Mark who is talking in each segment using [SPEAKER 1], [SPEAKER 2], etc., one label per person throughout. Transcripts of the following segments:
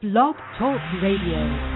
[SPEAKER 1] Blog Talk Radio.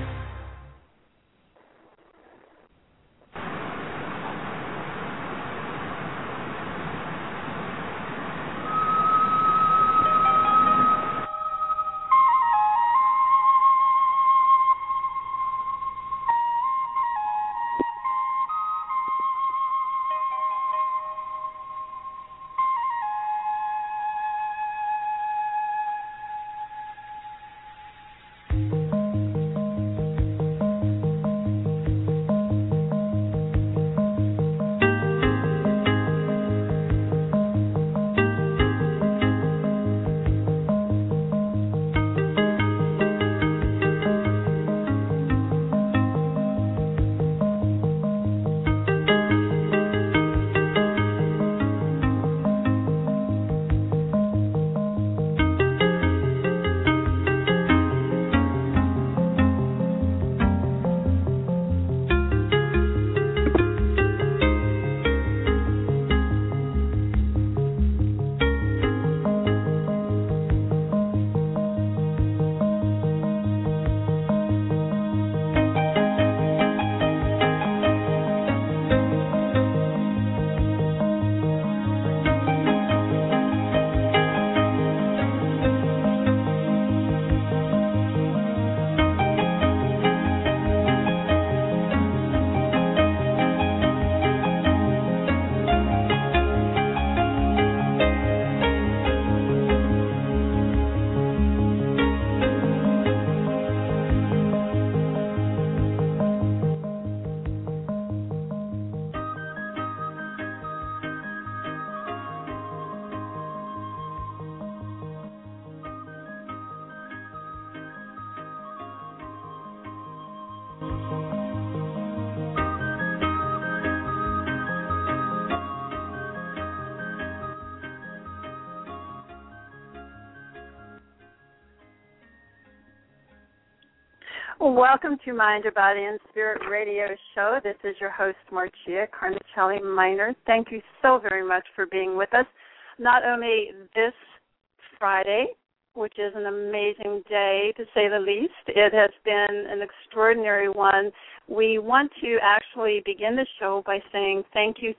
[SPEAKER 2] Welcome to Mind, Your Body, and Spirit Radio Show. This is your host, Marcia Carnicelli Minor. Thank you so very much for being with us. Not only this Friday, which is an amazing day to say the least, it has been an extraordinary one. We want to actually begin the show by saying thank you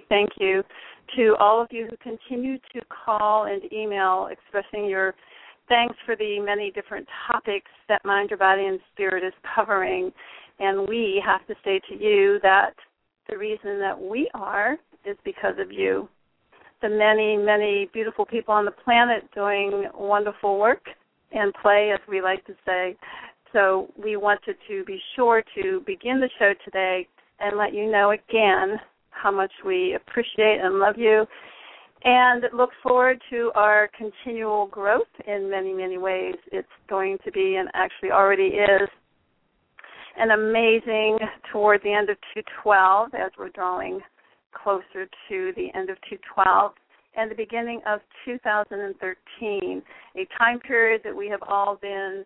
[SPEAKER 2] to all of you who continue to call and email expressing your thanks for the many different topics that Mind, Your Body, and Spirit is covering. And we have to say to you that the reason that we are is because of you. The many, many beautiful people on the planet doing wonderful work and play, as we like to say. So we wanted to be sure to begin the show today and let you know again how much we appreciate and love you, and look forward to our continual growth in many, many ways. It's going to be, and actually already is, an amazing toward the end of 212 as we're drawing closer to the end of 212 and the beginning of 2013, a time period that we have all been,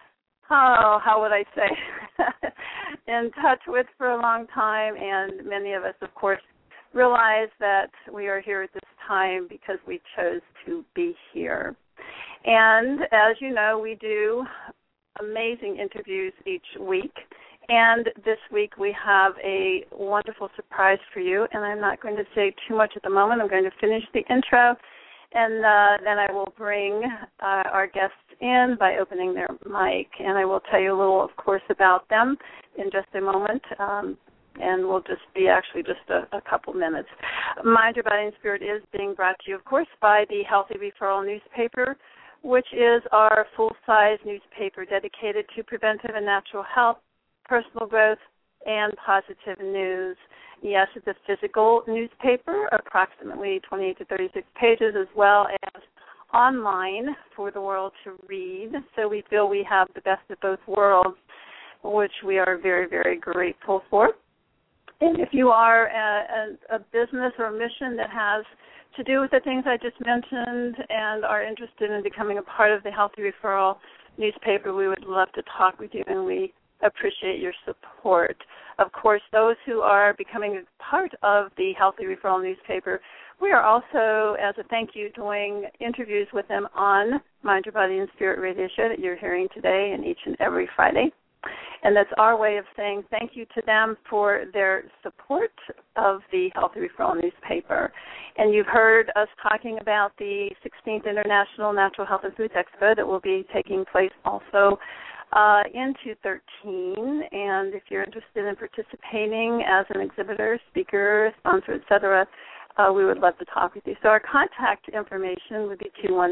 [SPEAKER 2] how would I say, in touch with for a long time, and many of us, of course, realize that we are here at this time because we chose to be here. And as you know, we do amazing interviews each week. And this week we have a wonderful surprise for you. And I'm not going to say too much at the moment. I'm going to finish the intro, and then I will bring our guests in by opening their mic. And I will tell you a little, of course, about them in just a moment. And we'll just be actually just a couple minutes. Mind, Your Body, and Spirit is being brought to you, of course, by the Healthy Referral newspaper, which is our full-size newspaper dedicated to preventive and natural health, personal growth, and positive news. Yes, it's a physical newspaper, approximately 28 to 36 pages, as well as online for the world to read. So we feel we have the best of both worlds, which we are very, very grateful for. And if you are a business or a mission that has to do with the things I just mentioned and are interested in becoming a part of the Healthy Referral newspaper, we would love to talk with you, and we appreciate your support. Of course, those who are becoming a part of the Healthy Referral newspaper, we are also, as a thank you, doing interviews with them on Mind Your Body and Spirit Radio Show that you're hearing today and each and every Friday. And that's our way of saying thank you to them for their support of the Healthy Referral newspaper. And you've heard us talking about the 16th International Natural Health and Foods Expo that will be taking place also in 2013. And if you're interested in participating as an exhibitor, speaker, sponsor, etc., we would love to talk with you. So our contact information would be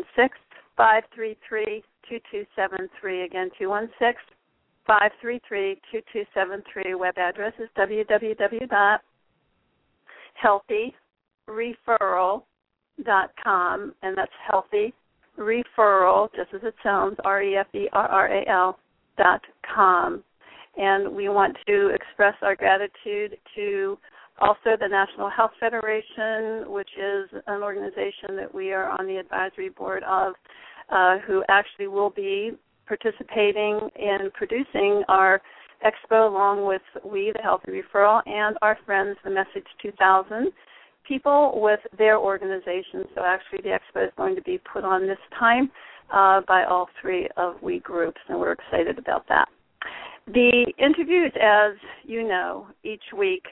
[SPEAKER 2] 216-533-2273. Again, 216-533-2273. Web address is www.healthyreferral.com, and that's healthy referral, just as it sounds, referral.com. And we want to express our gratitude to also the National Health Federation, which is an organization that we are on the advisory board of, who actually will be participating in producing our expo along with we, the Healthy Referral, and our friends, the Message 2000, people with their organizations. So actually the expo is going to be put on this time by all three of we groups, and we're excited about that. The interviews, as you know, each week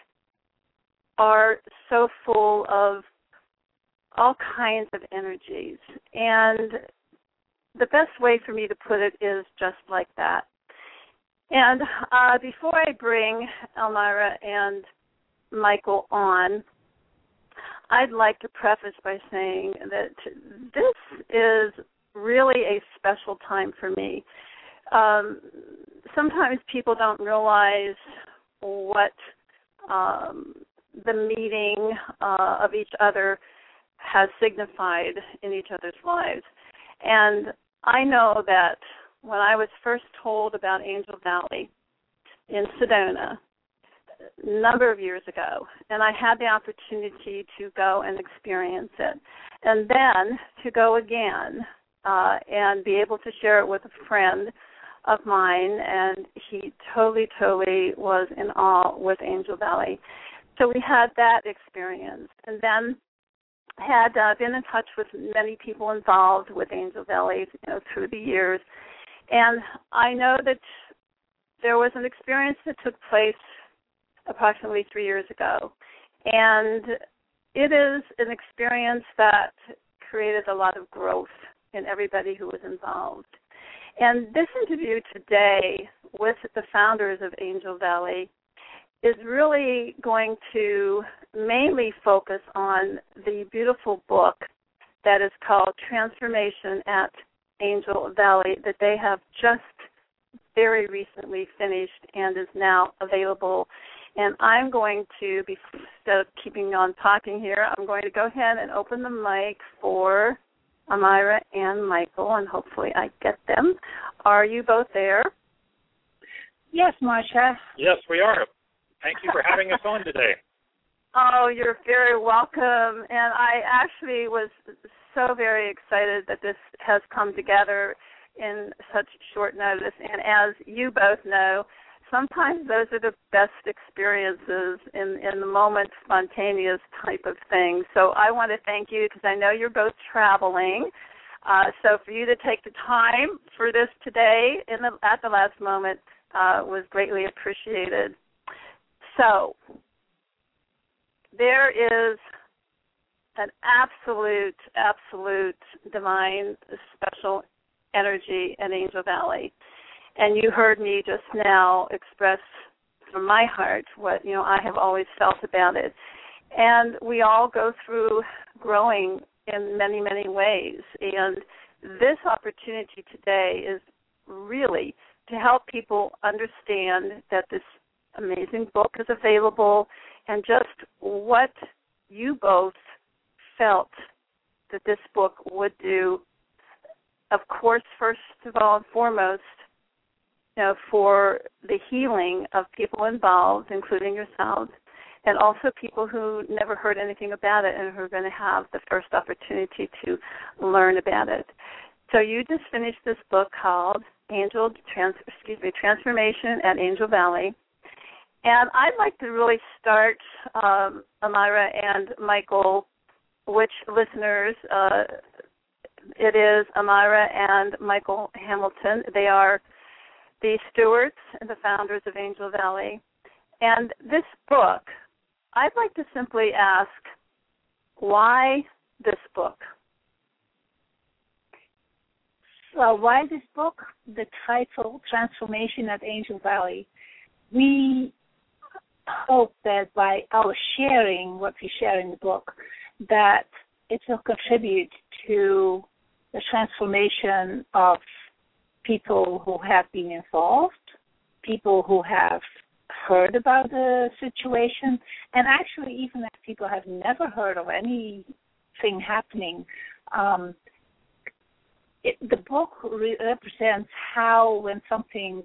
[SPEAKER 2] are so full of all kinds of energies. And the best way for me to put it is just like that. And before I bring Elmira and Michael on, I'd like to preface by saying that this is really a special time for me. Sometimes people don't realize what the meeting of each other has signified in each other's lives. And I know that when I was first told about Angel Valley in Sedona a number of years ago, and I had the opportunity to go and experience it, and then to go again and be able to share it with a friend of mine, and he totally was in awe with Angel Valley. So we had that experience, and then had been in touch with many people involved with Angel Valley, through the years. And I know that there was an experience that took place approximately 3 years ago. And it is an experience that created a lot of growth in everybody who was involved. And this interview today with the founders of Angel Valley is really going to mainly focus on the beautiful book that is called Transformation at Angel Valley that they have just very recently finished and is now available. And I'm going to, instead of keeping on talking here, I'm going to go ahead and open the mic for Elmira and Michael, and hopefully I get them. Are you both there?
[SPEAKER 3] Yes, Marsha.
[SPEAKER 4] Yes, we are. Thank you for having us on today.
[SPEAKER 2] Oh, you're very welcome. And I actually was so very excited that this has come together in such short notice. And as you both know, sometimes those are the best experiences in the moment, spontaneous type of thing. So I want to thank you because I know you're both traveling. So for you to take the time for this today at the last moment was greatly appreciated. So there is an absolute divine special energy in Angel Valley. And you heard me just now express from my heart what, I have always felt about it. And we all go through growing in many, many ways. And this opportunity today is really to help people understand that this amazing book is available and just what you both felt that this book would do. Of course, first of all and foremost, for the healing of people involved, including yourselves, and also people who never heard anything about it and who are going to have the first opportunity to learn about it. So you just finished this book called Transformation at Angel Valley. And I'd like to really start, Amira and Michael, which listeners, it is Amira and Michael Hamilton. They are the stewards and the founders of Angel Valley. And this book, I'd like to simply ask, why this book?
[SPEAKER 3] Well, why this book? The title, Transformation at Angel Valley. We hope that by our sharing what we share in the book, that it will contribute to the transformation of people who have been involved, people who have heard about the situation, and actually even if people have never heard of anything happening. The book represents how when something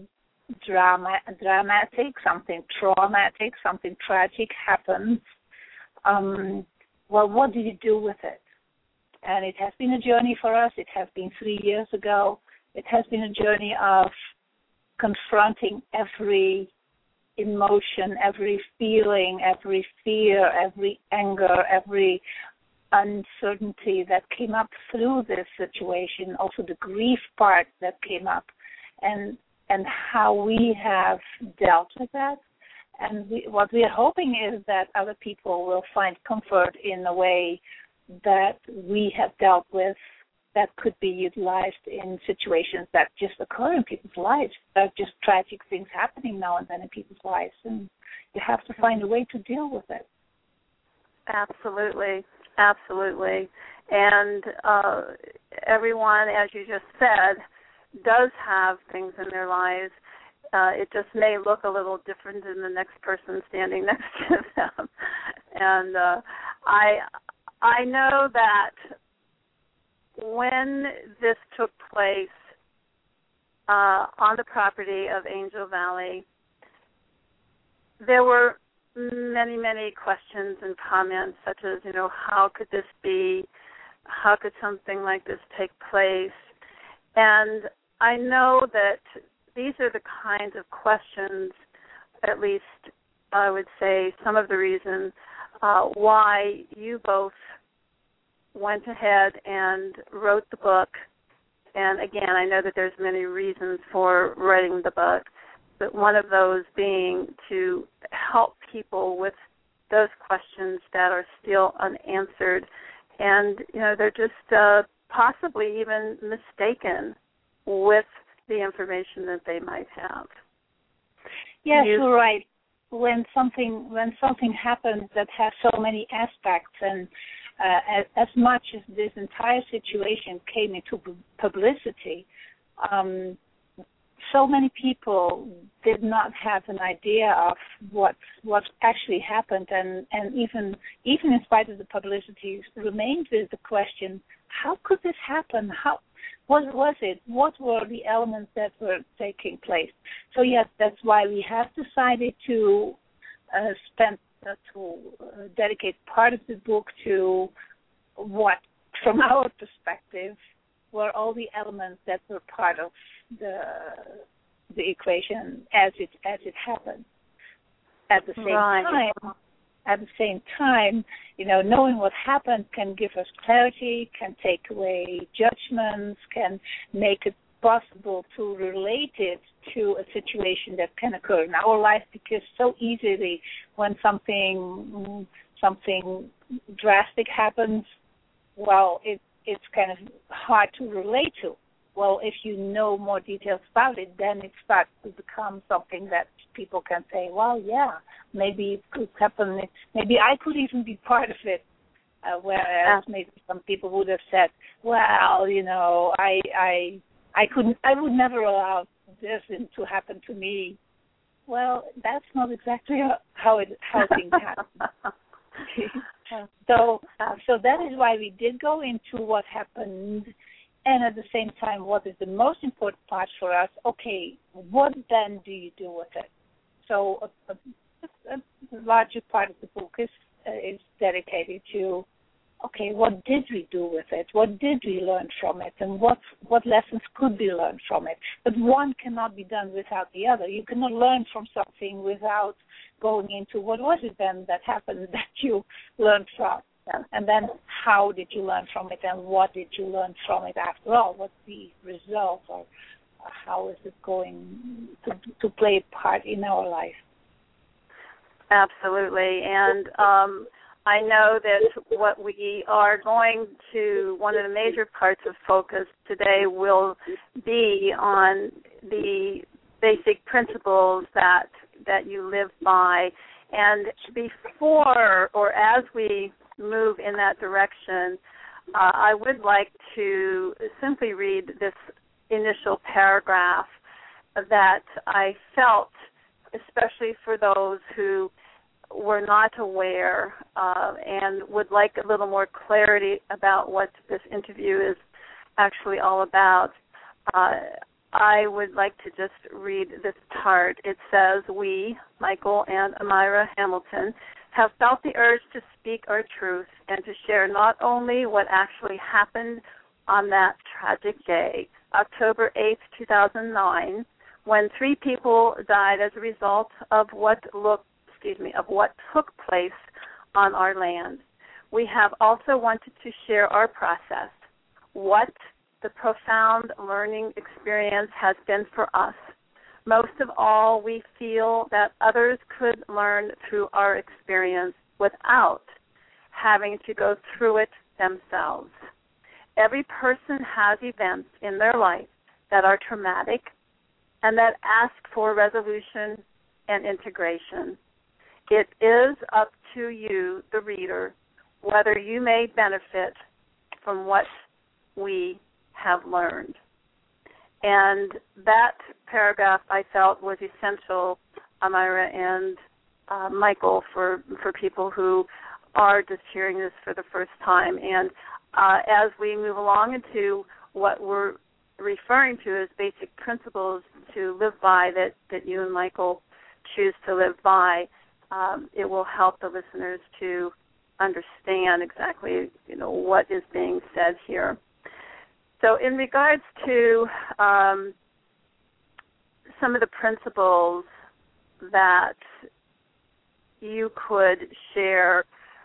[SPEAKER 3] dramatic, something traumatic, something tragic happens, what do you do with it? And it has been a journey for us. It has been 3 years ago. It has been a journey of confronting every emotion, every feeling, every fear, every anger, every uncertainty that came up through this situation, also the grief part that came up, and how we have dealt with that. And what we are hoping is that other people will find comfort in a way that we have dealt with that could be utilized in situations that just occur in people's lives. There are just tragic things happening now and then in people's lives, and you have to find a way to deal with it.
[SPEAKER 2] Absolutely. Absolutely. And everyone, as you just said, does have things in their lives. It just may look a little different than the next person standing next to them. And I know that when this took place on the property of Angel Valley, there were many, many questions and comments such as, how could this be? How could something like this take place? And I know that these are the kinds of questions, at least I would say some of the reasons why you both went ahead and wrote the book. And again, I know that there's many reasons for writing the book, but one of those being to help people with those questions that are still unanswered. And, they're just possibly even mistaken with the information that they might have.
[SPEAKER 3] Yes, you're right. When something happens that has so many aspects, and as much as this entire situation came into publicity, so many people did not have an idea of what actually happened, and even in spite of the publicity, remained with the question: how could this happen? What was it? What were the elements that were taking place? So yes, that's why we have decided to dedicate part of the book to what, from our perspective, were all the elements that were part of the equation as it happened. At the same time, knowing what happened can give us clarity, can take away judgments, can make it possible to relate it to a situation that can occur in our life, because so easily when something drastic happens, it's kind of hard to relate to. Well, if you know more details about it, then it starts to become something that people can say, well, yeah, maybe it could happen. Maybe I could even be part of it. Whereas maybe some people would have said, well, I would never allow this to happen to me. Well, that's not exactly how things happen. So that is why we did go into what happened, and at the same time, what is the most important part for us? Okay, what then do you do with it? So a larger part of the book is dedicated to okay, what did we do with it? What did we learn from it? And what lessons could be learned from it? But one cannot be done without the other. You cannot learn from something without going into what was it then that happened that you learned from. And then how did you learn from it, and what did you learn from it after all? What's the result, or how is it going to play a part in our life?
[SPEAKER 2] Absolutely. And I know that what we are going to, one of the major parts of focus today will be on the basic principles that you live by. And before, or as we move in that direction, I would like to simply read this initial paragraph that I felt, especially for those who were not aware and would like a little more clarity about what this interview is actually all about. I would like to just read this part. It says, we, Michael and Amira Hamilton, have felt the urge to speak our truth and to share not only what actually happened on that tragic day, October 8th, 2009, when 3 people died as a result of what took place on our land. We have also wanted to share our process, what the profound learning experience has been for us. Most of all, we feel that others could learn through our experience without having to go through it themselves. Every person has events in their life that are traumatic and that ask for resolution and integration. It is up to you, the reader, whether you may benefit from what we have learned. And that paragraph I felt was essential, Amira and Michael, for people who are just hearing this for the first time. And as we move along into what we're referring to as basic principles to live by, that you and Michael choose to live by, it will help the listeners to understand exactly, what is being said here. So in regards to some of the principles that you could share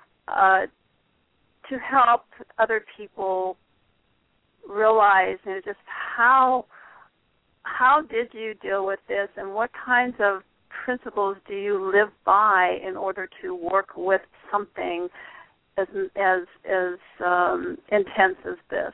[SPEAKER 2] to help other people realize just how did you deal with this, and what kinds of principles do you live by in order to work with something as intense as this?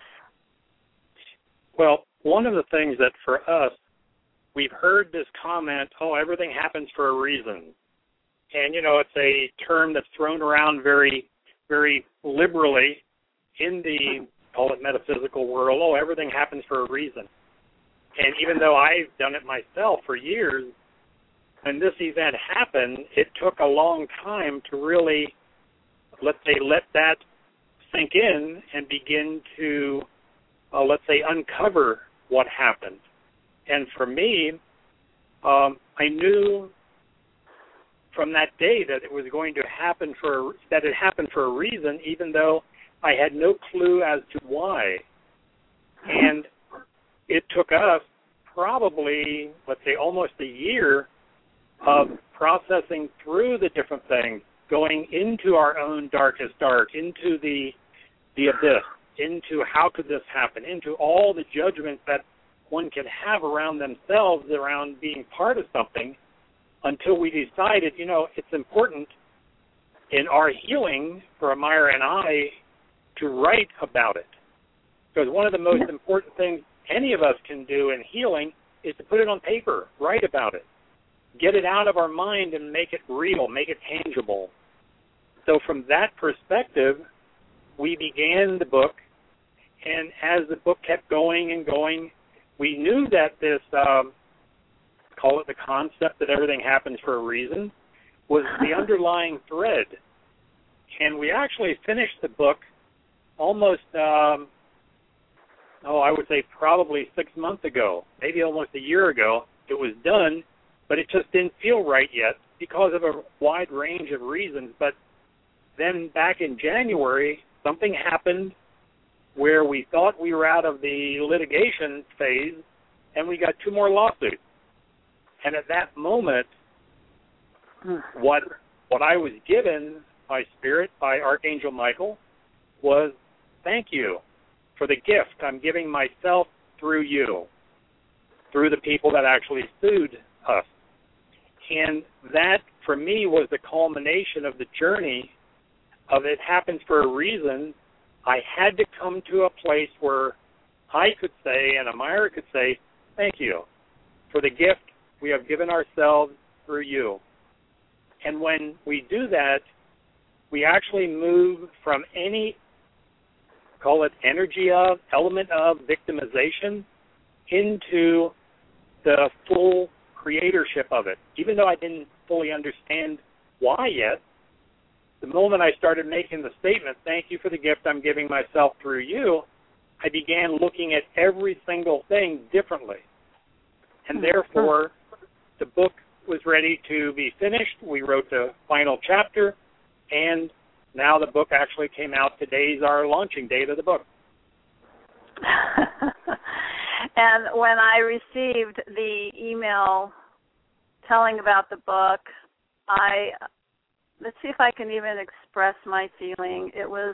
[SPEAKER 4] Well, one of the things that for us, we've heard this comment, everything happens for a reason. And, it's a term that's thrown around very, very liberally in the, call it metaphysical world. Everything happens for a reason. And even though I've done it myself for years, when this event happened, it took a long time to really, let that sink in and begin to, uncover what happened. And for me, I knew from that day that it was going to happen that it happened for a reason, even though I had no clue as to why. And it took us probably, almost a year of processing through the different things, going into our own darkest dark, into the abyss, into how could this happen, into all the judgments that one can have around themselves, around being part of something, until we decided, it's important in our healing for Amira and I to write about it. Because one of the most important things any of us can do in healing is to put it on paper, write about it, get it out of our mind and make it real, make it tangible. So from that perspective, we began the book, and as the book kept going and going, we knew that this, call it the concept that everything happens for a reason, was the underlying thread. And we actually finished the book almost, I would say probably 6 months ago, maybe almost a year ago. It was done, but it just didn't feel right yet because of a wide range of reasons. But then back in January, something happened where we thought we were out of the litigation phase, and we got 2 more lawsuits. And at that moment, what I was given by Spirit, by Archangel Michael, was thank you for the gift I'm giving myself through you, through the people that actually sued us. And that, for me, was the culmination of the journey of it happens for a reason. I had to come to a place where I could say, and Amira could say, thank you for the gift we have given ourselves through you. And when we do that, we actually move from any, call it energy of, element of victimization into the full creatorship of it. Even though I didn't fully understand why yet, the moment I started making the statement, thank you for the gift I'm giving myself through you, I began looking at every single thing differently. And therefore, the book was ready to be finished. We wrote the final chapter, and now the book actually came out. Today's our launching date of the book.
[SPEAKER 2] And when I received the email telling about the book, let's see if I can even express my feeling. It was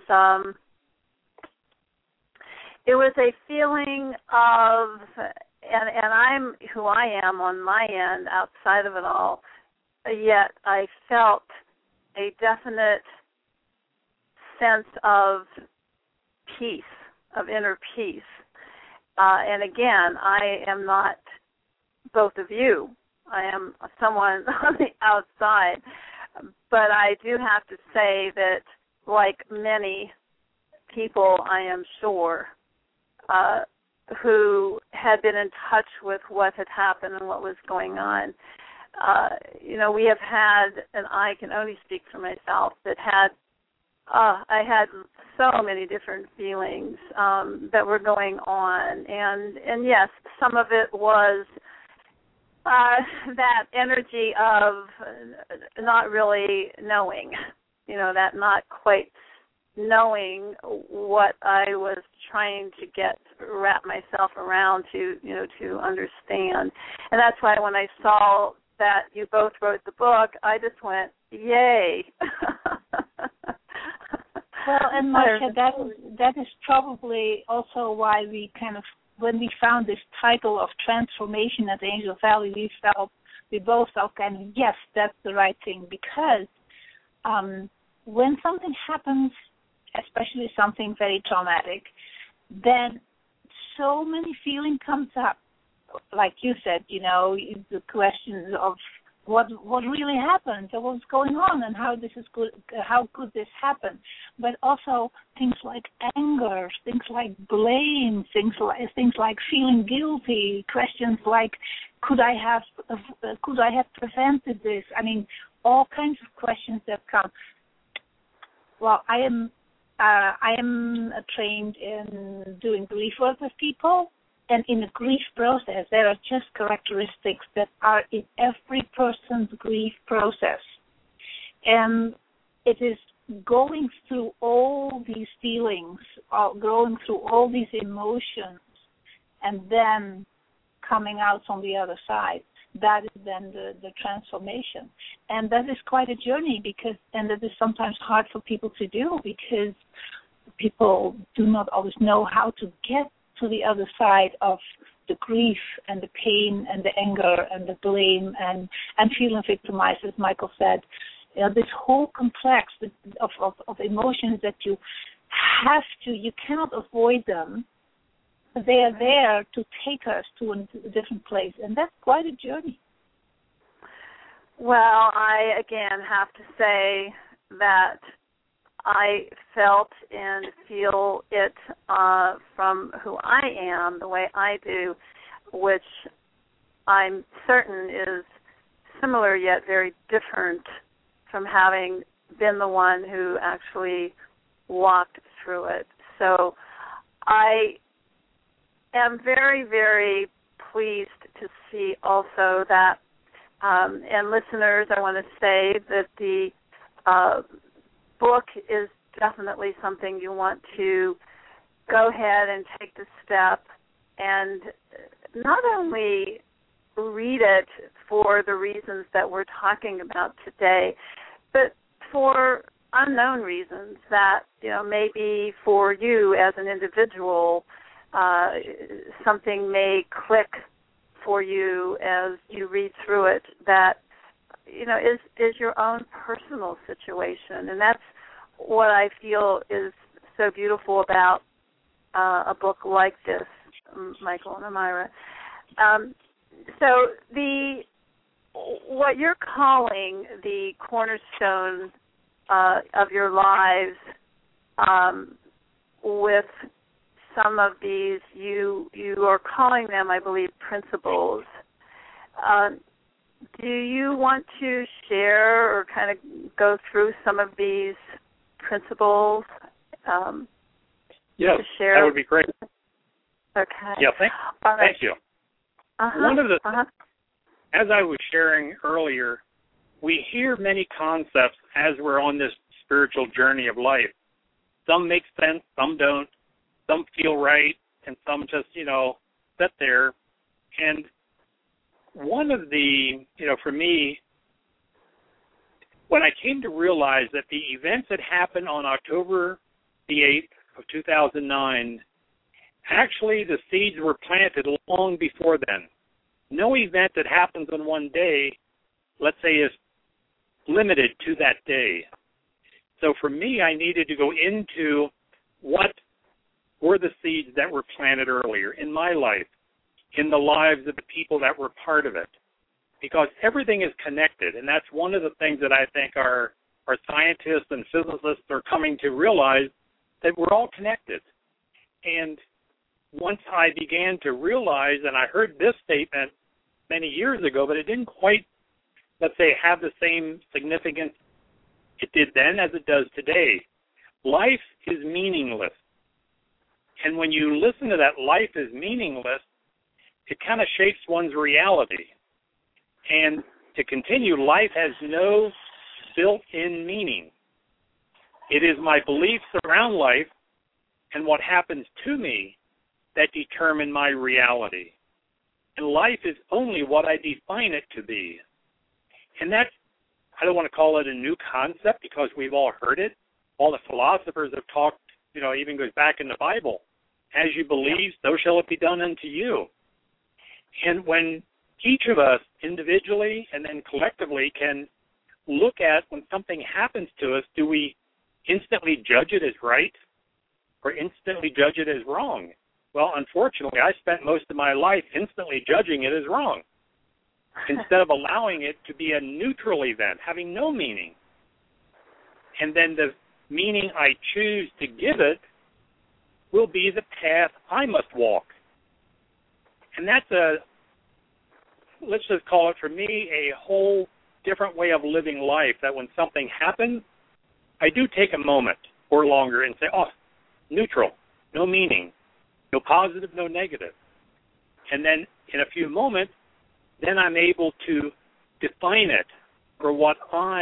[SPEAKER 2] a feeling of, and I'm who I am on my end outside of it all, yet I felt a definite sense of peace, of inner peace. And again, I am not both of you. I am someone on the outside. But I do have to say that, like many people, I am sure, who had been in touch with what had happened and what was going on, we have had, and I can only speak for myself, I had so many different feelings that were going on, and yes, some of it was that energy of not really knowing, that not quite knowing what I was trying to wrap myself around to understand. And that's why when I saw that you both wrote the book, I just went, yay.
[SPEAKER 3] Well, and Marcia, that is probably also why we when we found this title of transformation at Angel Valley, we both felt yes, that's the right thing, because when something happens, especially something very traumatic, then so many feeling comes up. Like you said, the questions of what really happened, or what's going on, and how could this happen? But also things like anger, things like blame, things like feeling guilty, questions like could I have prevented this? I mean, all kinds of questions that come. Well, I am trained in doing grief work with people. And in the grief process, there are just characteristics that are in every person's grief process. And it is going through all these feelings, going through all these emotions, and then coming out on the other side. That is then the transformation. And that is quite a journey, and that is sometimes hard for people to do, because people do not always know how to get to the other side of the grief and the pain and the anger and the blame and feeling victimized, as Michael said. This whole complex of emotions that you cannot avoid them. They are there to take us to a different place, and that's quite a journey.
[SPEAKER 2] Well, I, again, have to say that I felt and feel it from who I am, the way I do, which I'm certain is similar yet very different from having been the one who actually walked through it. So I am very, very pleased to see also that, and listeners, I want to say that the book is definitely something you want to go ahead and take the step and not only read it for the reasons that we're talking about today, but for unknown reasons that, maybe for you as an individual, something may click for you as you read through it that, is your own personal situation. And that's what I feel is so beautiful about a book like this, Michael and Amira. So what you're calling the cornerstone of your lives, with some of these, you are calling them, I believe, principles. Do you want to share or kind of go through some of these principles?
[SPEAKER 4] Yes, that would be great.
[SPEAKER 2] Okay.
[SPEAKER 4] Yeah, thank you. One of the, as I was sharing earlier, we hear many concepts as we're on this spiritual journey of life. Some make sense, some don't. Some feel right, and some just, sit there. And one of the, for me, when I came to realize that the events that happened on October the 8th of 2009, actually the seeds were planted long before then. No event that happens on one day, let's say, is limited to that day. So for me, I needed to go into what were the seeds that were planted earlier in my life, in the lives of the people that were part of it. Because everything is connected, and that's one of the things that I think our scientists and physicists are coming to realize, that we're all connected. And once I began to realize, and I heard this statement many years ago, but it didn't quite, let's say, have the same significance it did then as it does today. Life is meaningless. And when you listen to that life is meaningless, it kind of shapes one's reality. And to continue, life has no built-in meaning. It is my beliefs around life and what happens to me that determine my reality. And life is only what I define it to be. And that's, I don't want to call it a new concept because we've all heard it. All the philosophers have talked, even goes back in the Bible. As you believe, so shall it be done unto you. And when each of us individually and then collectively can look at when something happens to us, do we instantly judge it as right or instantly judge it as wrong? Well, unfortunately, I spent most of my life instantly judging it as wrong instead of allowing it to be a neutral event, having no meaning. And then the meaning I choose to give it will be the path I must walk. And that's let's just call it for me, a whole different way of living life, that when something happens, I do take a moment or longer and say, neutral, no meaning, no positive, no negative. And then in a few moments, then I'm able to define it for what I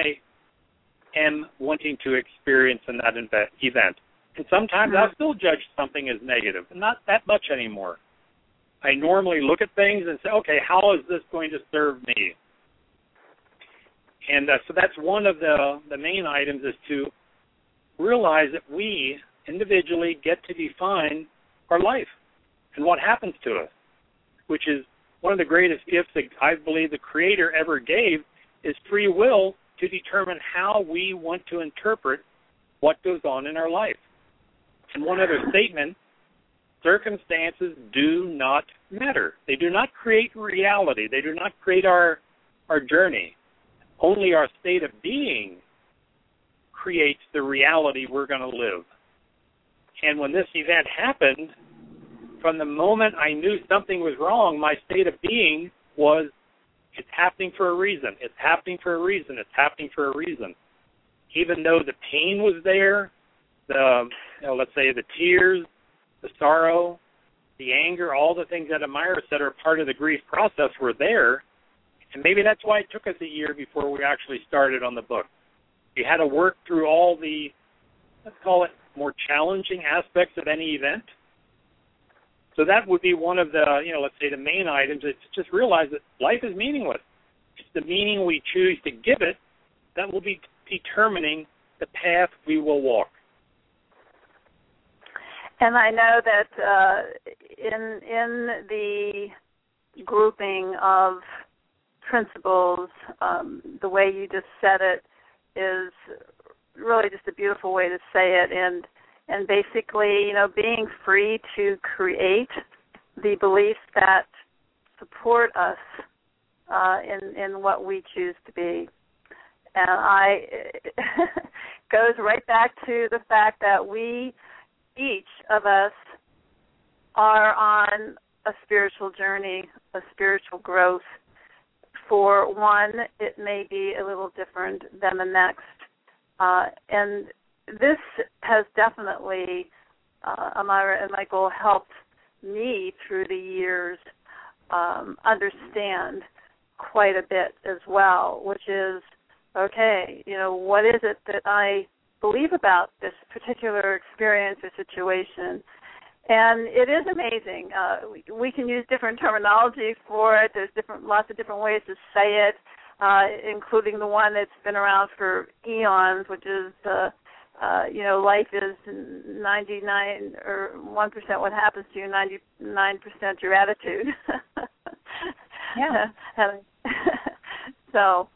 [SPEAKER 4] am wanting to experience in that event. And sometimes I'll still judge something as negative, not that much anymore. I normally look at things and say, okay, how is this going to serve me? And so that's one of the main items, is to realize that we individually get to define our life and what happens to us, which is one of the greatest gifts that I believe the Creator ever gave, is free will to determine how we want to interpret what goes on in our life. And one other statement, circumstances do not matter. They do not create reality. They do not create our journey. Only our state of being creates the reality we're going to live. And when this event happened, from the moment I knew something was wrong, my state of being was, it's happening for a reason. It's happening for a reason. It's happening for a reason. Even though the pain was there, let's say the tears, the sorrow, the anger, all the things that Amira said are part of the grief process were there. And maybe that's why it took us a year before we actually started on the book. We had to work through all the let's call it, more challenging aspects of any event. So that would be one of the, let's say the main items, is to just realize that life is meaningless. It's the meaning we choose to give it that will be determining the path we will walk.
[SPEAKER 2] And I know that in the grouping of principles, the way you just said it is really just a beautiful way to say it, and basically, being free to create the beliefs that support us in what we choose to be. And goes right back to the fact that each of us are on a spiritual journey, a spiritual growth. For one, it may be a little different than the next. And this has definitely, Amira and Michael, helped me through the years understand quite a bit as well, which is, okay, what is it that I believe about this particular experience or situation? And it is amazing. We can use different terminology for it. There's lots of different ways to say it, including the one that's been around for eons, which is, life is 99 or 1% what happens to you, 99% your attitude.
[SPEAKER 3] Yeah.
[SPEAKER 2] So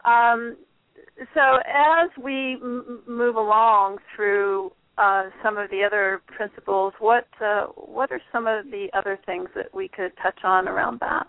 [SPEAKER 2] as we move along through some of the other principles, what are some of the other things that we could touch on around that?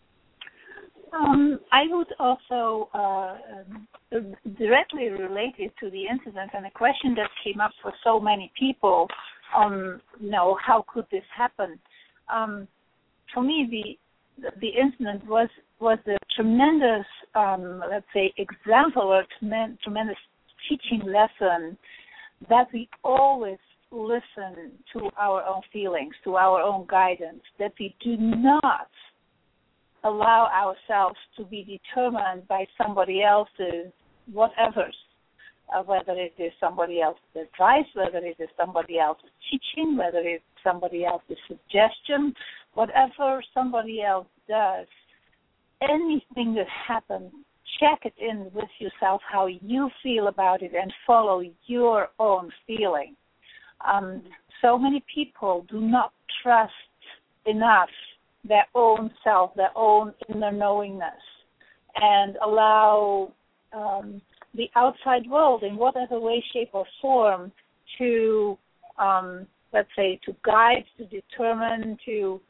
[SPEAKER 3] I would also directly relate it to the incident and a question that came up for so many people on, how could this happen? For me, the incident was a tremendous, let's say, example or tremendous teaching lesson that we always listen to our own feelings, to our own guidance, that we do not allow ourselves to be determined by somebody else's whatevers, whether it is somebody else's advice, whether it is somebody else's teaching, whether it's somebody else's suggestion, whatever somebody else does, anything that happens, check it in with yourself how you feel about it and follow your own feeling. So many people do not trust enough their own self, their own inner knowingness, and allow the outside world in whatever way, shape, or form to, let's say, to guide, to determine, to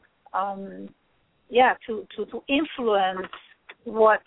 [SPEAKER 3] influence what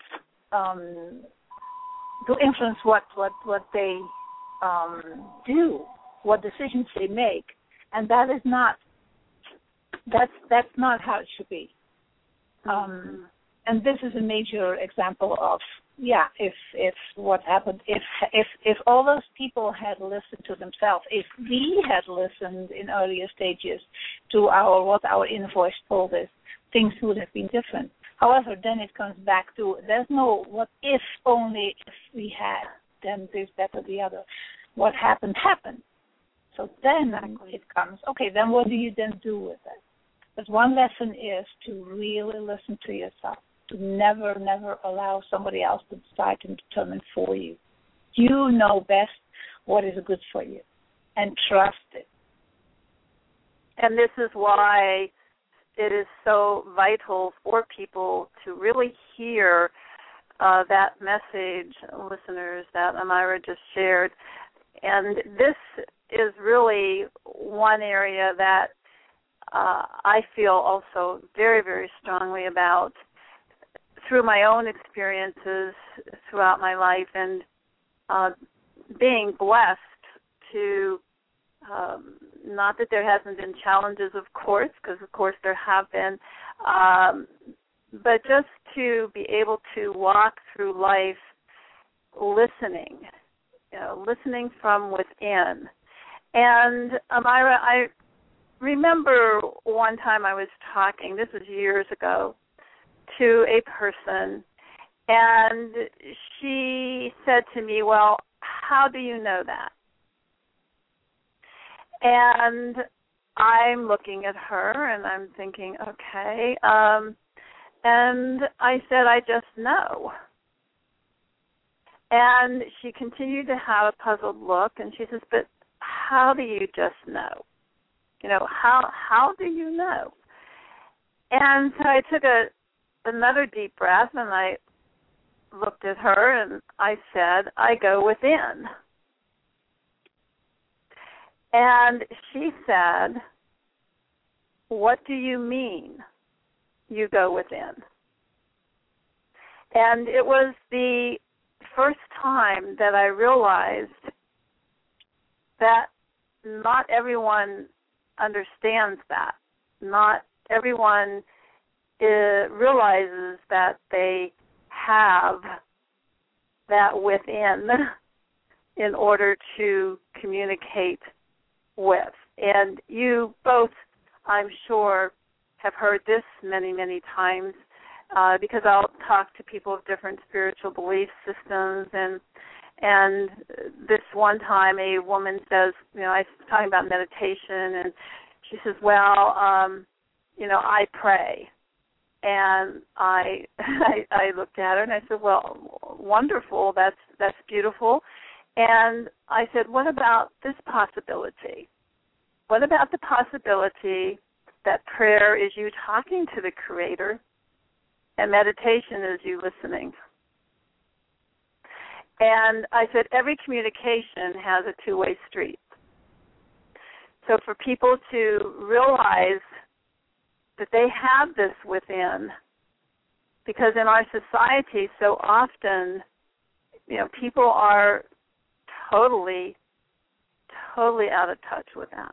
[SPEAKER 3] they do, what decisions they make, and that is not. That's not how it should be. And this is a major example of, if what happened, if all those people had listened to themselves, if we had listened in earlier stages to what our inner voice told us, things would have been different. However, then it comes back to, there's no what if, only if we had, then this, that, or the other. What happened, happened. So then it comes, okay, then what do you then do with it? But one lesson is to really listen to yourself, to never allow somebody else to decide and determine for you. You know best what is good for you, and trust it.
[SPEAKER 2] And this is why it is so vital for people to really hear that message, listeners, that Amira just shared. And this is really one area that I feel also very, very strongly about through my own experiences throughout my life, and being blessed to, not that there hasn't been challenges, of course, because of course there have been, but just to be able to walk through life listening, listening from within. And Amira, I remember one time I was talking, this was years ago, to a person, and she said to me, well, how do you know that? And I'm looking at her, and I'm thinking, okay. And I said, I just know. And she continued to have a puzzled look, and she says, but how do you just know? You know, how do you know? And so I took another deep breath, and I looked at her, and I said, I go within. And she said, what do you mean you go within? And it was the first time that I realized that not everyone understands that. Not everyone realizes that they have that within in order to communicate with. And you both, I'm sure, have heard this many, many times because I'll talk to people of different spiritual belief systems. And this one time a woman says, you know, I was talking about meditation, and she says, well, you know, I pray. And I looked at her and I said, well, wonderful, that's beautiful. And I said, what about this possibility? What about the possibility that prayer is you talking to the Creator and meditation is you listening? And I said, every communication has a two-way street. So for people to realize that they have this within, because in our society so often, you know, people are totally out of touch with that.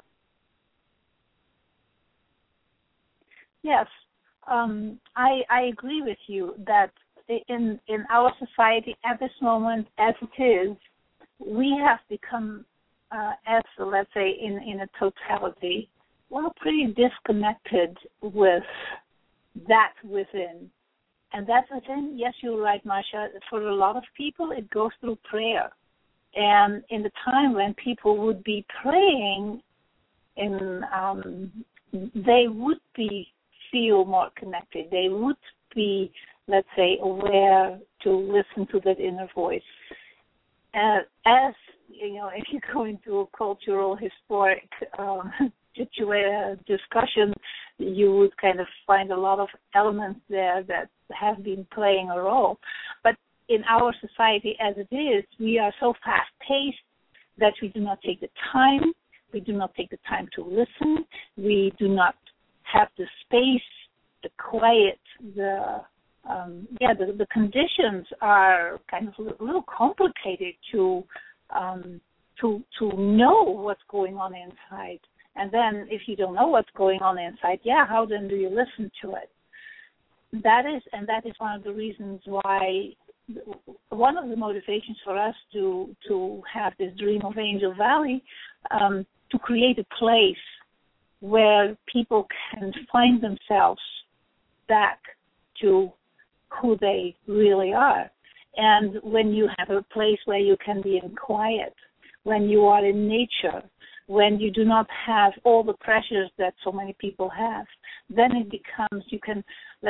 [SPEAKER 3] Yes, I agree with you that in our society at this moment, as it is, we have become, as let's say in a totality, well, pretty disconnected with that within. And that within, yes, you're right, Marsha, for a lot of people it goes through prayer. And in the time when people would be praying, they would feel more connected. They would be, let's say, aware to listen to that inner voice. As you know, if you go into a cultural, historic discussion, you would kind of find a lot of elements there that have been playing a role. But in our society as it is, we are so fast-paced that we do not take the time. We do not take the time to listen. We do not have the space, the quiet, the conditions are kind of a little complicated to know what's going on inside. And then if you don't know what's going on inside, how then do you listen to it? That is one of the reasons why, one of the motivations for us to have this dream of Angel Valley, to create a place where people can find themselves back to who they really are. And when you have a place where you can be in quiet, when you are in nature, when you do not have all the pressures that so many people have, then it becomes, you can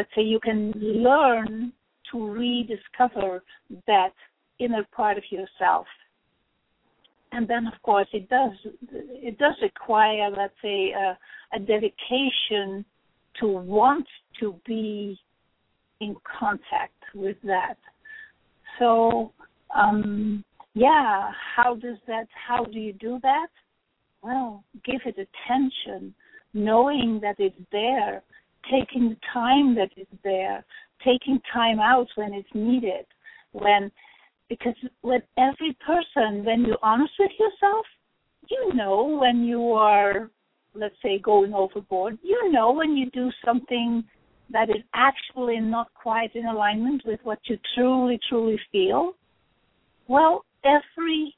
[SPEAKER 3] learn to rediscover that inner part of yourself. And then, of course, it does require, let's say, a dedication to want to be in contact with that. So, how do you do that? Well, give it attention, knowing that it's there, taking the time that it's there, taking time out when it's needed, because with every person, when you're honest with yourself, you know when you are, let's say, going overboard. You know when you do something that is actually not quite in alignment with what you truly, truly feel. Well, every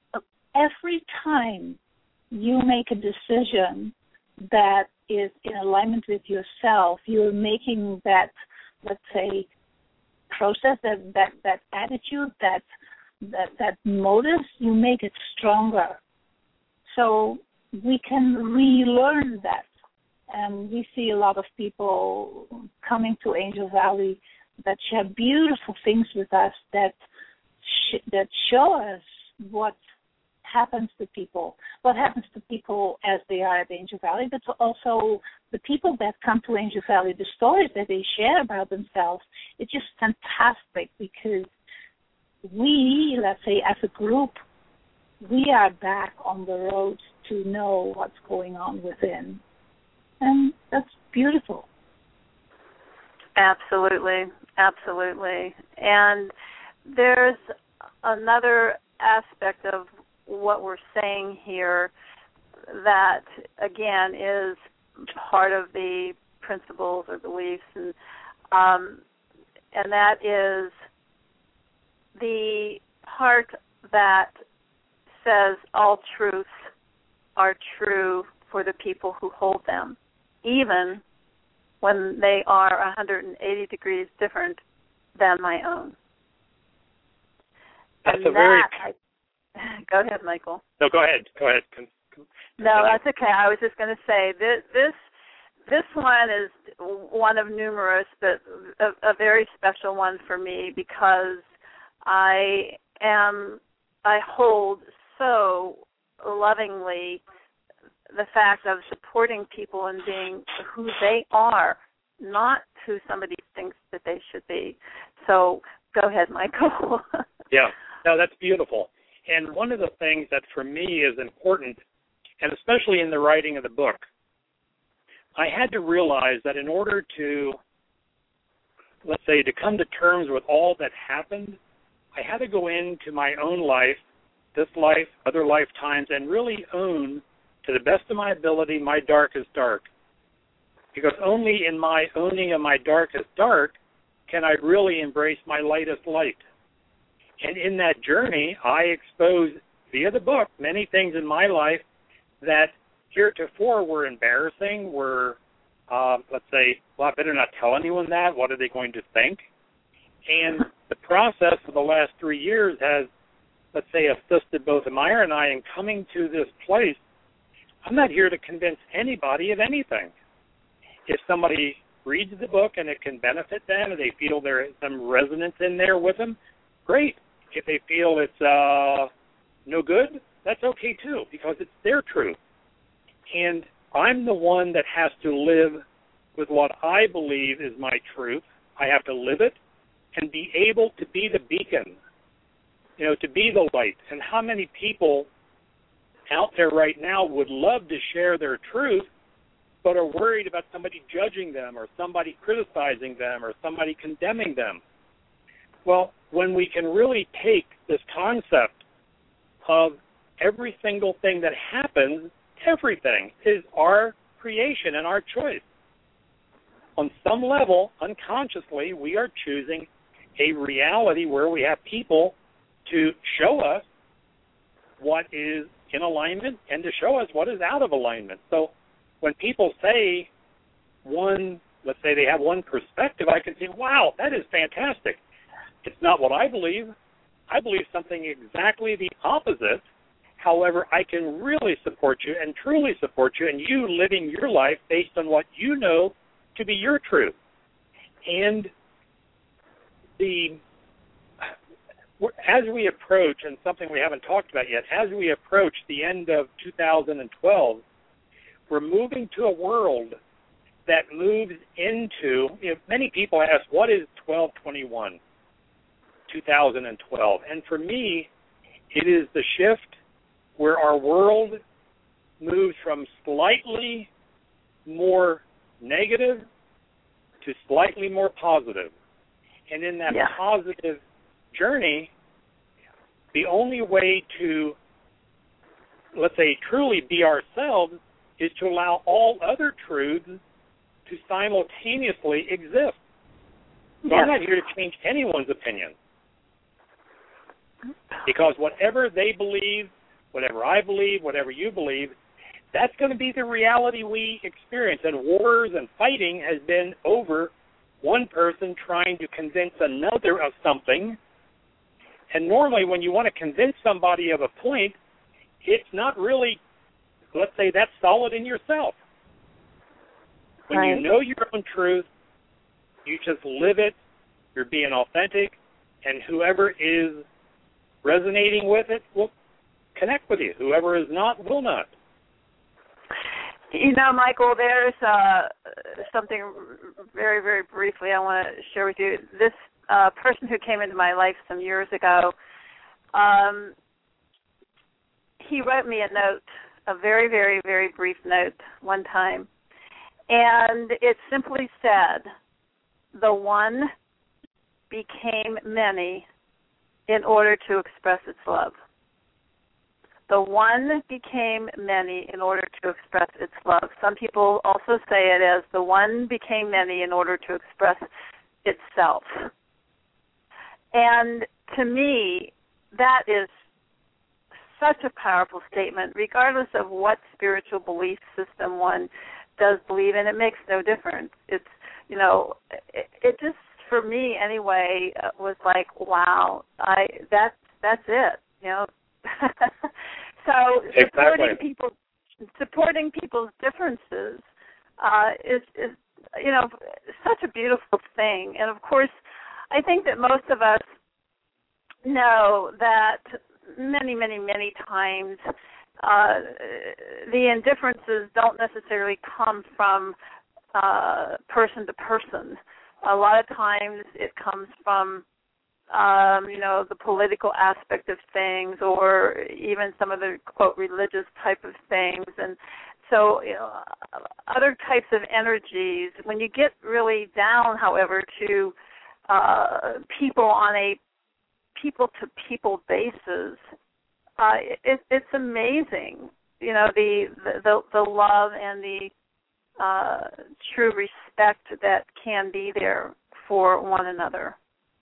[SPEAKER 3] time you make a decision that is in alignment with yourself, you're making that, let's say, process, that attitude, that motive, you make it stronger. So we can relearn that. And we see a lot of people coming to Angel Valley that share beautiful things with us that show us what happens to people as they are at Angel Valley, but also the people that come to Angel Valley, the stories that they share about themselves. It's just fantastic because we, let's say as a group, we are back on the road to know what's going on within. And that's beautiful.
[SPEAKER 2] Absolutely, absolutely. And there's another aspect of what we're saying here that, again, is part of the principles or beliefs, and that is the part that says all truths are true for the people who hold them, even when they are 180 degrees different than my own.
[SPEAKER 4] That's
[SPEAKER 2] and
[SPEAKER 4] a very...
[SPEAKER 2] Go ahead, Michael.
[SPEAKER 4] No, go ahead.
[SPEAKER 2] No, that's okay. I was just going to say this one is one of numerous, but a very special one for me because I hold so lovingly the fact of supporting people and being who they are, not who somebody thinks that they should be. So go ahead, Michael.
[SPEAKER 4] Yeah, no, that's beautiful. And one of the things that for me is important, and especially in the writing of the book, I had to realize that in order to, let's say, to come to terms with all that happened, I had to go into my own life, this life, other lifetimes, and really own, to the best of my ability, my darkest dark. Because only in my owning of my darkest dark can I really embrace my lightest light. And in that journey, I expose, via the book, many things in my life that heretofore were embarrassing, were, let's say, well, I better not tell anyone that. What are they going to think? And the process of the last 3 years has, let's say, assisted both Amira and I in coming to this place. I'm not here to convince anybody of anything. If somebody reads the book and it can benefit them and they feel there is some resonance in there with them, great. If they feel it's no good, that's okay too, because it's their truth. And I'm the one that has to live with what I believe is my truth. I have to live it and be able to be the beacon, to be the light. And how many people out there right now would love to share their truth, but are worried about somebody judging them or somebody criticizing them or somebody condemning them? Well, when we can really take this concept of every single thing that happens, everything is our creation and our choice. On some level, unconsciously, we are choosing a reality where we have people to show us what is in alignment and to show us what is out of alignment. So when people say let's say they have one perspective, I can say, wow, that is fantastic. It's not what I believe. I believe something exactly the opposite. However, I can really support you and truly support you in you living your life based on what you know to be your truth. And as we approach, and something we haven't talked about yet, as we approach the end of 2012, we're moving to a world that moves into, many people ask, what is 12/21, 2012? And for me, it is the shift where our world moves from slightly more negative to slightly more positive. And in that positive journey, the only way to, let's say, truly be ourselves is to allow all other truths to simultaneously exist. So I'm not here to change anyone's opinion. Because whatever they believe, whatever I believe, whatever you believe, that's going to be the reality we experience. And wars and fighting has been over one person trying to convince another of something. And normally when you want to convince somebody of a point, it's not really let's say that's solid in yourself. When you know your own truth, you just live it, you're being authentic, and whoever is resonating with it will connect with you. Whoever is not will not.
[SPEAKER 2] You know, Michael, there's something very, very briefly I want to share with you. This person who came into my life some years ago, he wrote me a note, a very, very, very brief note one time. And it simply said, the one became many in order to express its love. The one became many in order to express its love. Some people also say it as the one became many in order to express itself. And to me, that is such a powerful statement, regardless of what spiritual belief system one does believe in. It makes no difference. It's, you know, it just, for me anyway, was like, wow, that's it, you know. So supporting people's differences is you know, such a beautiful thing. And of course, I think that most of us know that many, many, many times the indifferences don't necessarily come from person to person. A lot of times it comes from you know, the political aspect of things, or even some of the, quote, religious type of things. And so, you know, other types of energies, when you get really down, however, to people on a people-to-people basis, it's amazing, you know, the love and the true respect that can be there for one another.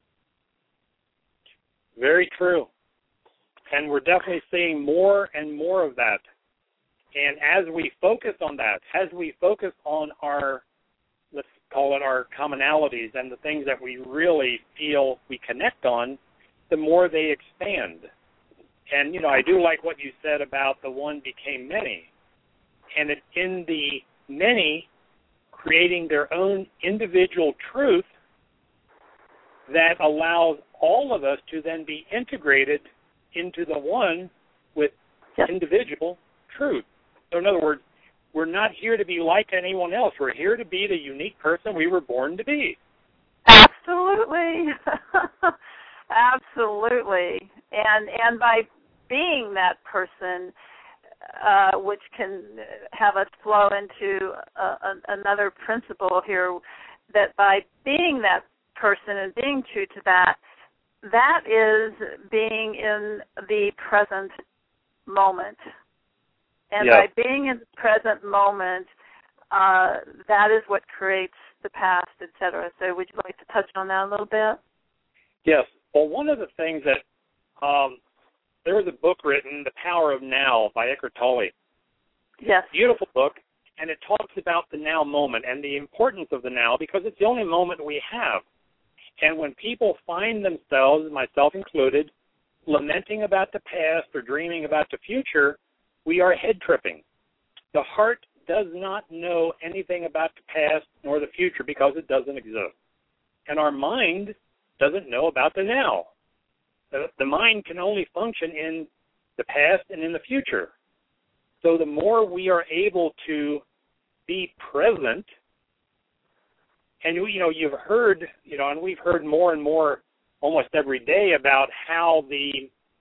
[SPEAKER 4] Very true. And we're definitely seeing more and more of that. And as we focus on that, as we focus on our, let's call it our commonalities and the things that we really feel we connect on, the more they expand. And, you know, I do like what you said about the one became many. And it, in the many creating their own individual truth that allows all of us to then be integrated into the one with individual truth. So in other words, we're not here to be like anyone else. We're here to be the unique person we were born to be.
[SPEAKER 2] Absolutely. Absolutely. And by being that person, which can have us flow into another principle here, that by being that person and being true to that, that is being in the present moment. And by being in the present moment, that is what creates the past, etc. So would you like to touch on that a little bit?
[SPEAKER 4] Yes. Well, one of the things that there was a book written, The Power of Now, by Eckhart Tolle.
[SPEAKER 2] Yes.
[SPEAKER 4] Beautiful book, and it talks about the now moment and the importance of the now, because it's the only moment we have. And when people find themselves, myself included, lamenting about the past or dreaming about the future, we are head-tripping. The heart does not know anything about the past nor the future because it doesn't exist. And our mind doesn't know about the now. The mind can only function in the past and in the future. So the more we are able to be present, and, you know, you've heard, you know, and we've heard more and more almost every day about how the,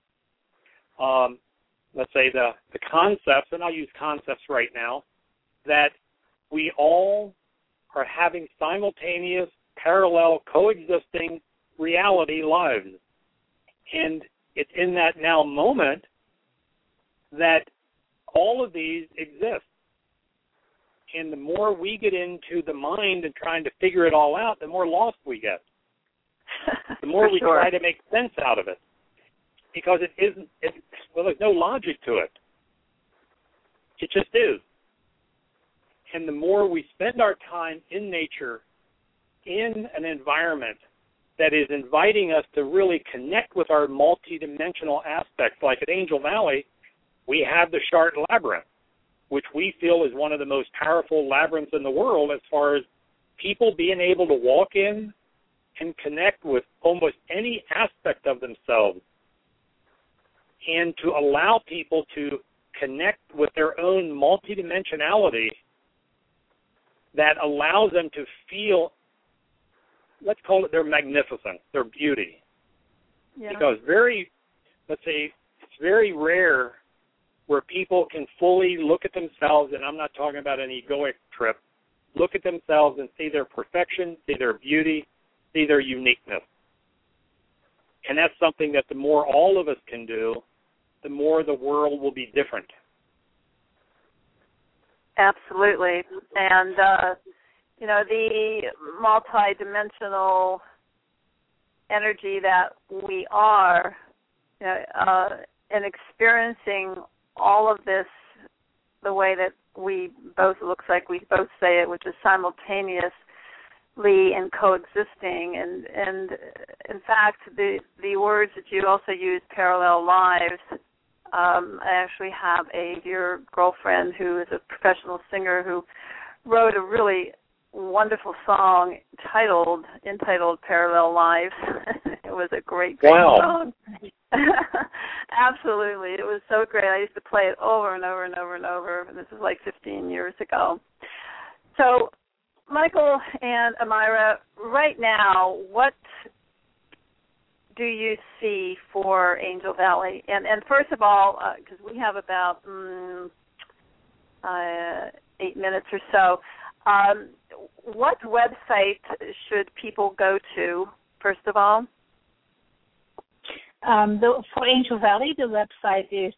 [SPEAKER 4] let's say the concepts, and I'll use concepts right now, that we all are having simultaneous, parallel, coexisting reality lives. And it's in that now moment that all of these exist. And the more we get into the mind and trying to figure it all out, the more lost we get. The more we try to make sense out of it. Because it isn't, well, there's no logic to it. It just is. And the more we spend our time in nature, in an environment that is inviting us to really connect with our multidimensional aspects, like at Angel Valley, we have the Chartres Labyrinth. which we feel is one of the most powerful labyrinths in the world as far as people being able to walk in and connect with almost any aspect of themselves, and to allow people to connect with their own multidimensionality that allows them to feel, let's call it their magnificence, their beauty.
[SPEAKER 2] Yeah.
[SPEAKER 4] Because it's very rare where people can fully look at themselves, and I'm not talking about an egoic trip, look at themselves and see their perfection, see their beauty, see their uniqueness. And that's something that the more all of us can do, the more the world will be different.
[SPEAKER 2] Absolutely. And, the multidimensional energy that we are, and experiencing all of this the way that we both, looks like we both say it, which is simultaneously and coexisting. And in fact, the words that you also use, parallel lives, I actually have a dear girlfriend who is a professional singer who wrote a really wonderful song entitled Parallel Lives. It was a great song. Absolutely. It was so great. I used to play it over and over and over and over. This is like 15 years ago. So, Michael and Amira, right now, what do you see for Angel Valley? And first of all, because we have about 8 minutes or so, what website should people go to, first of all?
[SPEAKER 3] For Angel Valley, the website is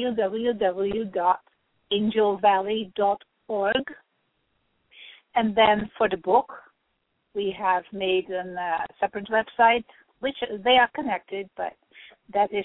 [SPEAKER 3] www.angelvalley.org. And then for the book, we have made a separate website, which they are connected, but that is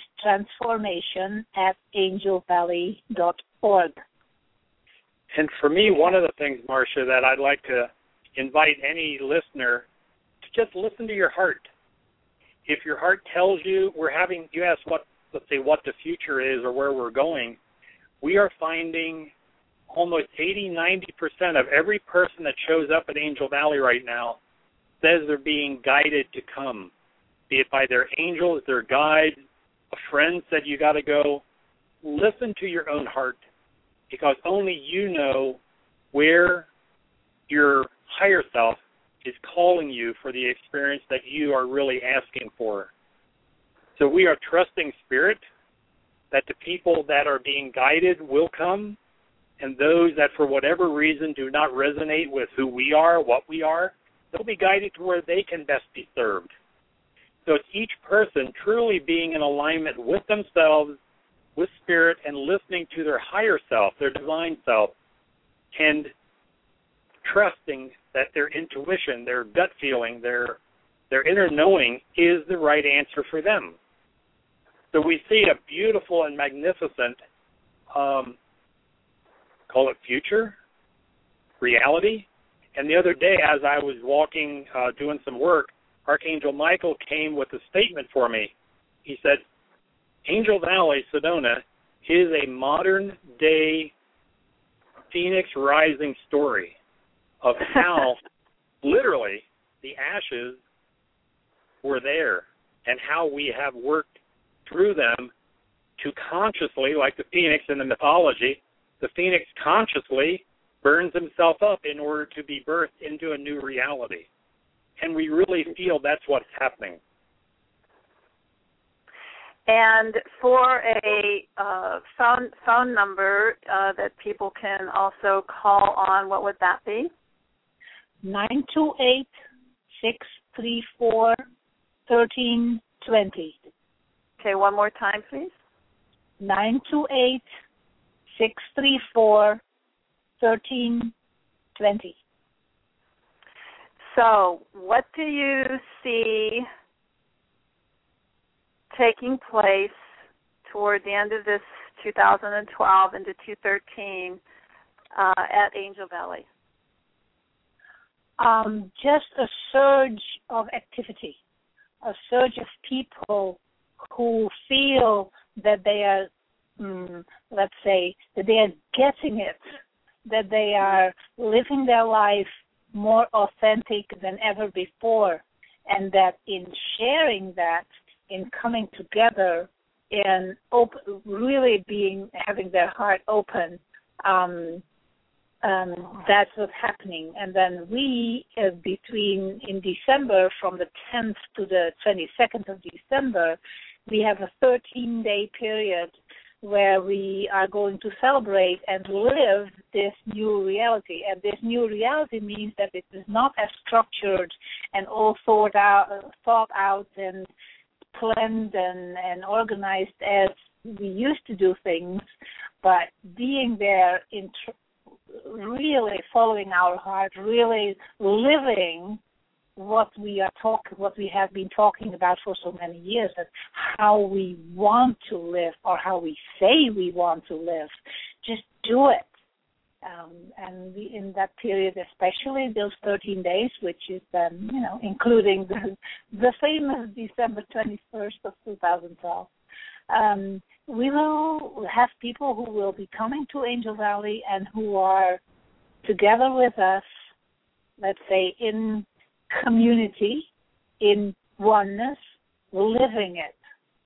[SPEAKER 3] transformation@angelvalley.org.
[SPEAKER 4] And for me, one of the things, Marcia, that I'd like to invite any listener to just listen to your heart. If your heart tells you you ask what the future is or where we're going, we are finding almost 80-90% of every person that shows up at Angel Valley right now says they're being guided to come, be it by their angels, their guides, a friend said you got to go. Listen to your own heart, because only you know where your higher self is calling you for the experience that you are really asking for. So we are trusting Spirit that the people that are being guided will come, and those that for whatever reason do not resonate with who we are, what we are, they'll be guided to where they can best be served. So it's each person truly being in alignment with themselves, with Spirit, and listening to their higher self, their divine self, and trusting that their intuition, their gut feeling, their inner knowing is the right answer for them. So we see a beautiful and magnificent, call it future, reality. And the other day, as I was walking, doing some work, Archangel Michael came with a statement for me. He said, Angel Valley, Sedona, is a modern-day phoenix rising story of how literally the ashes were there and how we have worked through them to consciously, like the phoenix in the mythology, the phoenix consciously burns himself up in order to be birthed into a new reality. And we really feel that's what's happening.
[SPEAKER 2] And for a phone number that people can also call on, what would that be?
[SPEAKER 3] 928-634-1320.
[SPEAKER 2] Okay, one more time, please.
[SPEAKER 3] 928-634-1320.
[SPEAKER 2] So, what do you see taking place toward the end of this 2012 into 2013 at Angel Valley?
[SPEAKER 3] Just a surge of activity, a surge of people who feel that they are let's say, that they are getting it, that they are living their life more authentic than ever before, and that in sharing that, in coming together, in really having their heart open, that's what's happening. And then we, in December, from the 10th to the 22nd of December, we have a 13-day period where we are going to celebrate and live this new reality. And this new reality means that it is not as structured and all thought out and planned and organized as we used to do things, but being there in really following our heart, really living what we have been talking about for so many years, that how we want to live or how we say we want to live. Just do it. And in that period, especially those 13 days, which is then, including the famous December 21st of 2012, we will have people who will be coming to Angel Valley and who are together with us, let's say, in community, in oneness, living it.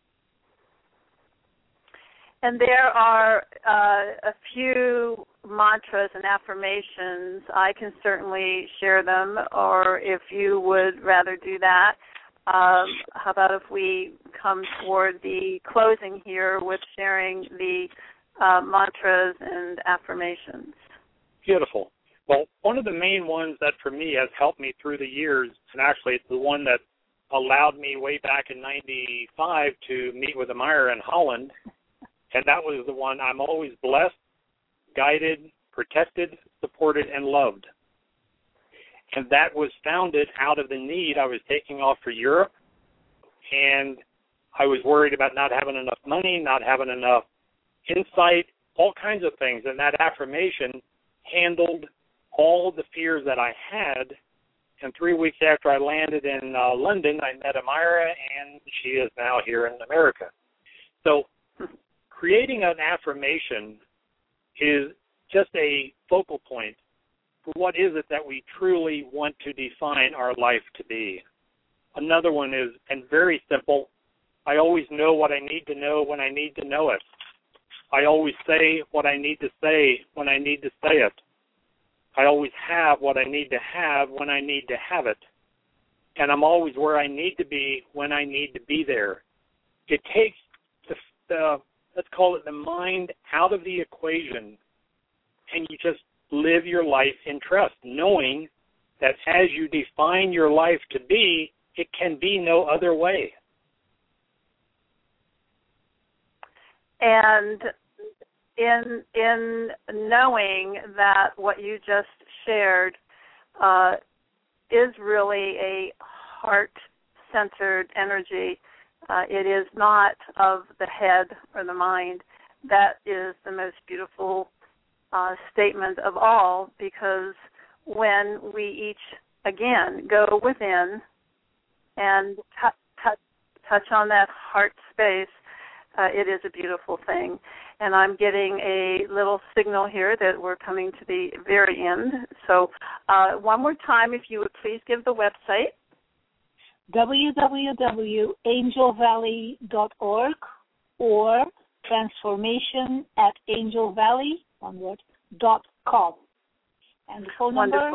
[SPEAKER 2] And there are a few mantras and affirmations. I can certainly share them, or if you would rather do that, how about if we come toward the closing here with sharing the mantras and affirmations?
[SPEAKER 4] Beautiful. Well, one of the main ones that for me has helped me through the years, and actually it's the one that allowed me way back in 95 to meet with Amira in Holland, and that was the one: I'm always blessed, guided, protected, supported, and loved. And that was founded out of the need. I was taking off for Europe, and I was worried about not having enough money, not having enough insight, all kinds of things. And that affirmation handled all the fears that I had. And 3 weeks after I landed in London, I met Amira, and she is now here in America. So creating an affirmation is just a focal point for what is it that we truly want to define our life to be. Another one is, and very simple, I always know what I need to know when I need to know it. I always say what I need to say when I need to say it. I always have what I need to have when I need to have it. And I'm always where I need to be when I need to be there. It takes the let's call it the mind out of the equation, and you just live your life in trust, knowing that as you define your life to be, it can be no other way.
[SPEAKER 2] And in knowing that what you just shared is really a heart-centered energy, it is not of the head or the mind. That is the most beautiful statement of all, because when we each, again, go within and touch on that heart space, it is a beautiful thing. And I'm getting a little signal here that we're coming to the very end. So one more time, if you would please give the website.
[SPEAKER 3] www.angelvalley.org or transformation@angelvalley.com. And the phone number is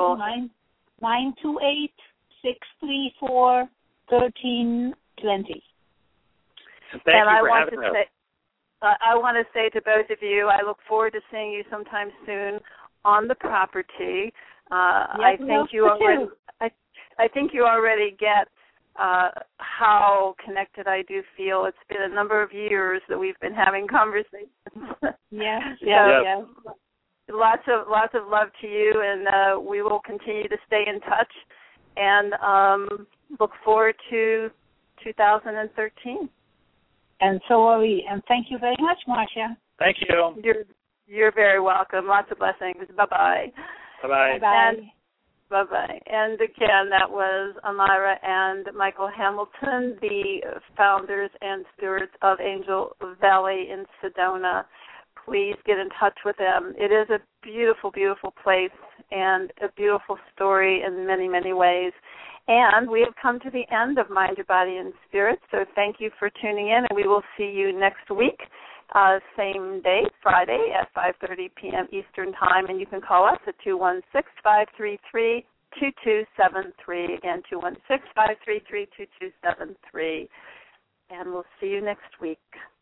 [SPEAKER 3] 928-634-1320.
[SPEAKER 4] Thank you for having us.
[SPEAKER 2] I want to say to both of you, I look forward to seeing you sometime soon on the property. I think you already get how connected I do feel. It's been a number of years that we've been having conversations.
[SPEAKER 3] Yes.
[SPEAKER 2] Lots of love to you, and we will continue to stay in touch and look forward to 2013.
[SPEAKER 3] And so are we. And thank you very much, Marcia.
[SPEAKER 4] Thank you.
[SPEAKER 2] You're very welcome. Lots of blessings. Bye-bye.
[SPEAKER 4] Bye-bye.
[SPEAKER 3] Bye-bye.
[SPEAKER 2] Bye-bye. And again, that was Amira and Michael Hamilton, the founders and stewards of Angel Valley in Sedona. Please get in touch with them. It is a beautiful, beautiful place and a beautiful story in many, many ways. And we have come to the end of Mind Your Body and Spirit, so thank you for tuning in, and we will see you next week, same day, Friday at 5:30 p.m. Eastern Time, and you can call us at 216-533-2273. Again, 216-533-2273, and we'll see you next week.